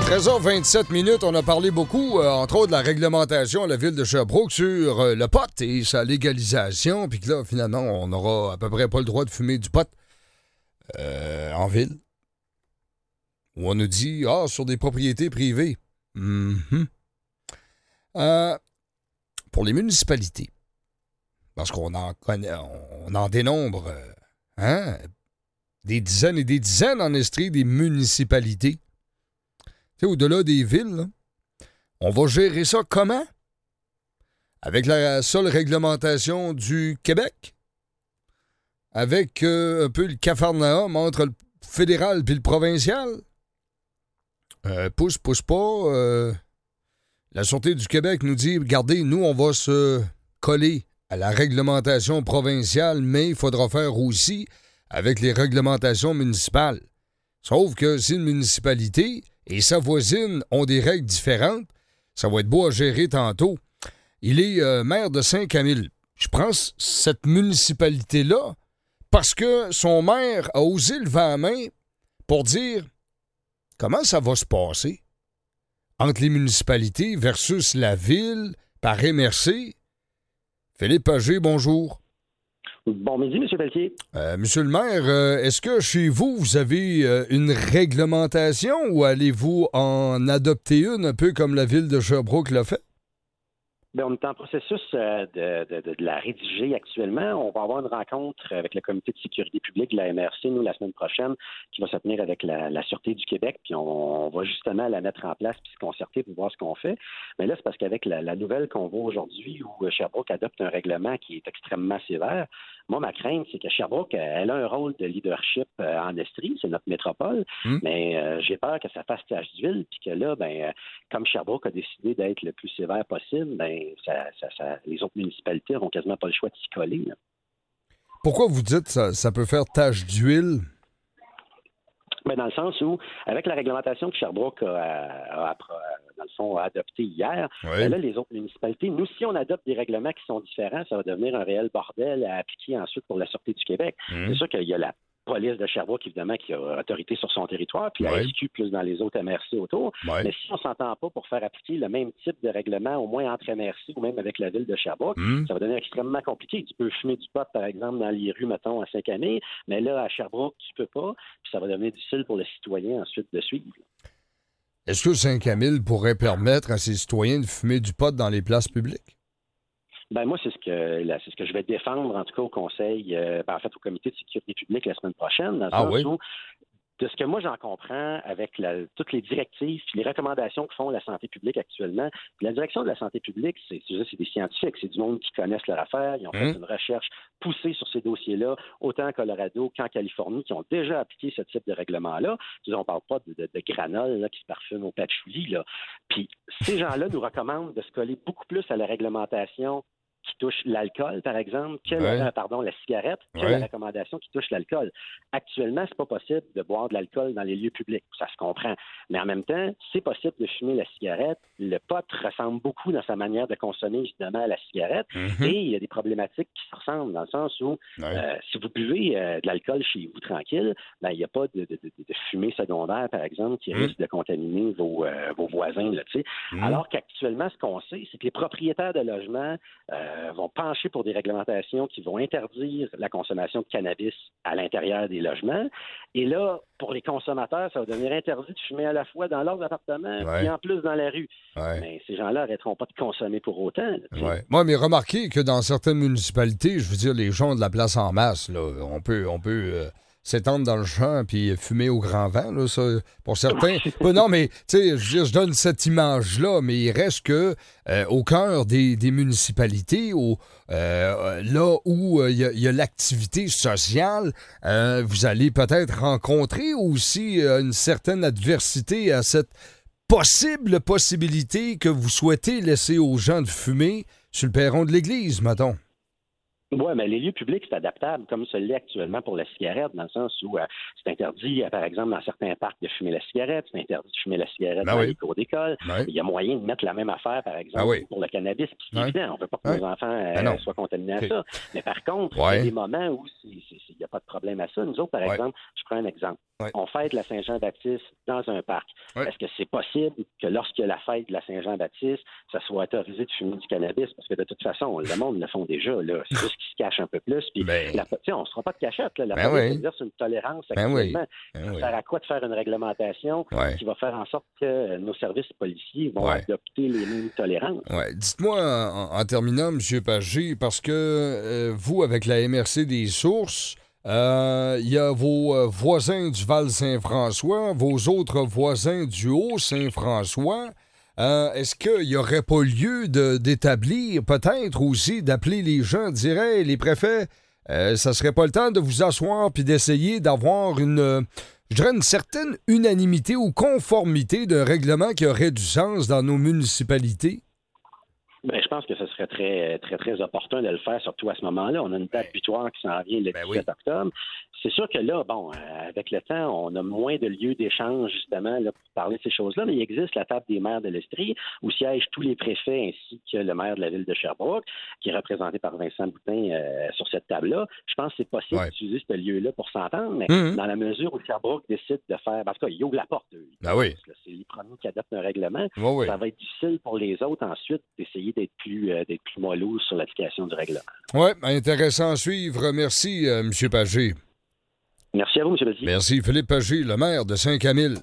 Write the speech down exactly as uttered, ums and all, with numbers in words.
treize heures vingt-sept minutes, on a parlé beaucoup, euh, entre autres, de la réglementation à la ville de Sherbrooke sur euh, le pot et sa légalisation, puis que là, finalement, on n'aura à peu près pas le droit de fumer du pot euh, en ville. Où on nous dit, ah, sur des propriétés privées. Mm-hmm. Euh, pour les municipalités, parce qu'on en connaît, on en dénombre, euh, hein, des dizaines et des dizaines en Estrie, des municipalités. Tu sais, au-delà des villes, là, on va gérer ça comment? Avec la seule réglementation du Québec? Avec euh, un peu le capharnaüm entre le fédéral et le provincial? Euh, pousse, pousse pas. Euh, la Sûreté du Québec nous dit, regardez, nous, on va se coller à la réglementation provinciale, mais il faudra faire aussi avec les réglementations municipales. Sauf que si une municipalité et sa voisine ont des règles différentes, ça va être beau à gérer tantôt. Il est euh, maire de Saint-Camille. Je prends cette municipalité-là parce que son maire a osé lever la main pour dire comment ça va se passer entre les municipalités versus la ville par M R C. Philippe Pagé, bonjour. Bon midi, M. Pelletier. Euh, Monsieur le maire, euh, est-ce que chez vous, vous avez euh, une réglementation ou allez-vous en adopter une, un peu comme la ville de Sherbrooke l'a fait? Bien, on est en processus euh, de, de, de, de la rédiger actuellement. On va avoir une rencontre avec le comité de sécurité publique de la M R C, nous, la semaine prochaine, qui va se tenir avec la, la Sûreté du Québec, puis on, on va justement la mettre en place puis se concerter pour voir ce qu'on fait. Mais là, c'est parce qu'avec la, la nouvelle qu'on voit aujourd'hui, où Sherbrooke adopte un règlement qui est extrêmement sévère, moi, ma crainte, c'est que Sherbrooke, elle a un rôle de leadership euh, en Estrie, c'est notre métropole, mmh. mais euh, j'ai peur que ça fasse tache d'huile, puis que là, ben, euh, comme Sherbrooke a décidé d'être le plus sévère possible, ben, ça, ça, ça, les autres municipalités n'auront quasiment pas le choix de s'y coller. Là. Pourquoi vous dites que ça, ça peut faire tache d'huile? Ben, dans le sens où, avec la réglementation que Sherbrooke a, a, a, dans le fond, a adoptée hier, oui. ben là, les autres municipalités, nous, si on adopte des règlements qui sont différents, ça va devenir un réel bordel à appliquer ensuite pour la Sûreté du Québec. Mmh. C'est sûr qu'il y a la police de Sherbrooke, évidemment, qui a autorité sur son territoire, puis la ouais. S Q plus dans les autres M R C autour. Ouais. Mais si on ne s'entend pas pour faire appliquer le même type de règlement, au moins entre M R C ou même avec la ville de Sherbrooke, mmh. ça va devenir extrêmement compliqué. Tu peux fumer du pot, par exemple, dans les rues, mettons, à Saint-Camille, mais là, à Sherbrooke, tu peux pas, puis ça va devenir difficile pour le citoyen ensuite de suivre. Est-ce que Saint-Camille pourrait permettre à ses citoyens de fumer du pot dans les places publiques? Ben moi, c'est ce que là, c'est ce que je vais défendre, en tout cas, au Conseil, euh, ben, en fait, au Comité de sécurité publique la semaine prochaine, dans le ah sens oui? où, de ce que moi j'en comprends avec la, toutes les directives et les recommandations que font la santé publique actuellement, la direction de la santé publique, c'est, c'est, c'est des scientifiques, c'est du monde qui connaissent leur affaire, ils ont fait mmh. une recherche poussée sur ces dossiers-là, autant en Colorado qu'en Californie, qui ont déjà appliqué ce type de règlement-là. On ne parle pas de, de, de granola là, qui se parfume au patchouli, là. Puis ces gens-là nous recommandent de se coller beaucoup plus à la réglementation qui touche l'alcool, par exemple, que ouais. la, pardon, la cigarette, que ouais. la recommandation qui touche l'alcool. Actuellement, c'est pas possible de boire de l'alcool dans les lieux publics. Ça se comprend. Mais en même temps, c'est possible de fumer la cigarette. Le pot ressemble beaucoup dans sa manière de consommer, justement, à la cigarette. Mm-hmm. Et il y a des problématiques qui se ressemblent dans le sens où, ouais. euh, si vous buvez euh, de l'alcool chez vous tranquille, ben, il n'y a pas de, de, de, de fumée secondaire, par exemple, qui mm. risque de contaminer vos, euh, vos voisins, là, tu sais. Mm. Alors qu'actuellement, ce qu'on sait, c'est que les propriétaires de logements euh, vont pencher pour des réglementations qui vont interdire la consommation de cannabis à l'intérieur des logements. Et là, pour les consommateurs, ça va devenir interdit de fumer à la fois dans leurs appartements ouais. et en plus dans la rue. Ouais. Mais ces gens-là n'arrêteront pas de consommer pour autant. Ouais. Moi, mais remarquez que dans certaines municipalités, je veux dire, les gens ont de la place en masse. Là. On peut... On peut euh... s'étendre dans le champ puis fumer au grand vent, là, ça, pour certains. ben non, mais, tu sais, je, je donne cette image-là, mais il reste que euh, au cœur des, des municipalités, au, euh, là où il euh, y, y a l'activité sociale, euh, vous allez peut-être rencontrer aussi euh, une certaine adversité à cette possible possibilité que vous souhaitez laisser aux gens de fumer sur le perron de l'église, mettons. Oui, mais les lieux publics, c'est adaptable, comme ce l'est actuellement pour la cigarette, dans le sens où euh, c'est interdit, euh, par exemple, dans certains parcs de fumer la cigarette, c'est interdit de fumer la cigarette Ben dans oui. les cours d'école. Ben oui. Il y a moyen de mettre la même affaire, par exemple, Ben oui. pour le cannabis, puis c'est Ouais. évident, on ne veut pas que Ouais. nos enfants euh, Ben non. soient contaminés OK. à ça. Mais par contre, Ouais. il y a des moments où c'est- c'est- c'est- il n'y a pas de problème à ça. Nous autres, par Ouais. exemple, je prends un exemple. Ouais. On fête la Saint-Jean-Baptiste dans un parc. Ouais. Est-ce que c'est possible que lorsqu'il y a la fête de la Saint-Jean-Baptiste, ça soit autorisé de fumer du cannabis? Parce que de toute façon, le monde le font déjà. Là. C'est juste qu'ils se cachent un peu plus. Puis Ben. la, t'sais, on ne se fera pas de cachette. Là. La Ben police oui. exerce une tolérance Ben oui. actuellement. Ben Ça oui. sert à quoi de faire une réglementation Ouais. qui va faire en sorte que nos services policiers vont Ouais. adopter les mêmes tolérances? Ouais. Dites-moi en, en terminant, M. Pagé, parce que euh, vous, avec la M R C des Sources, euh, il y a vos euh, voisins du Val-Saint-François, vos autres voisins du Haut-Saint-François. Euh, est-ce qu'il n'y aurait pas lieu de, d'établir, peut-être aussi, d'appeler les gens, dire hey, les préfets, euh, ça serait pas le temps de vous asseoir puis d'essayer d'avoir une, euh, je dirais, une certaine unanimité ou conformité d'un règlement qui aurait du sens dans nos municipalités? Ben, je pense que ce serait très, très, très opportun de le faire, surtout à ce moment-là. On a une date butoir qui s'en vient le Ben dix-sept oui. octobre. C'est sûr que là, bon, euh, avec le temps, on a moins de lieux d'échange, justement, là, pour parler de ces choses-là, mais il existe la table des maires de l'Estrie, où siègent tous les préfets ainsi que le maire de la ville de Sherbrooke, qui est représenté par Vincent Boutin euh, sur cette table-là. Je pense que c'est possible Ouais. d'utiliser ce lieu-là pour s'entendre, mais Mhm. dans la mesure où Sherbrooke décide de faire... En tout cas, ils ouvrent la porte, eux. Ben oui. Là, c'est les premiers qui adoptent un règlement. Oui, oui. Ça va être difficile pour les autres ensuite d'essayer d'être plus, euh, d'être plus mollo sur l'application du règlement. Oui, intéressant à suivre. Merci, euh, M. Pagé. Merci à vous, M. Bellier. Merci, Philippe Pagé, le maire de Saint-Camille.